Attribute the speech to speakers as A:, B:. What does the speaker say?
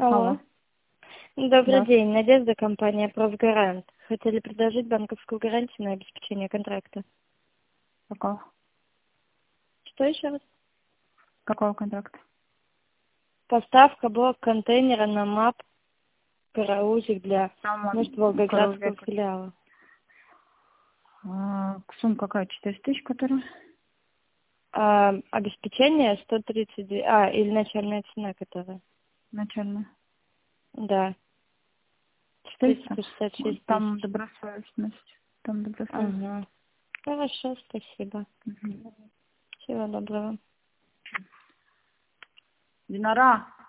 A: Алло.
B: Алло. Добрый
A: Да.
B: день. Надежда, компания «Профгарант». Хотели предложить банковскую гарантию на обеспечение контракта.
A: Какого?
B: Что еще раз?
A: Какого контракта?
B: Поставка блок контейнера на МАП «Караузик» для,
A: Там
B: может, Волгоградского
A: коровья.
B: филиала.
A: Сумма какая? 400 тысяч, которая?
B: Обеспечение 132... или начальная цена, которая?
A: Начальная.
B: Да.
A: 400?
B: 466
A: Там
B: тысяч.
A: добросовестность. Там добросовестность.
B: Ага. Хорошо, спасибо.
A: Угу.
B: Всего доброго.
A: Динара.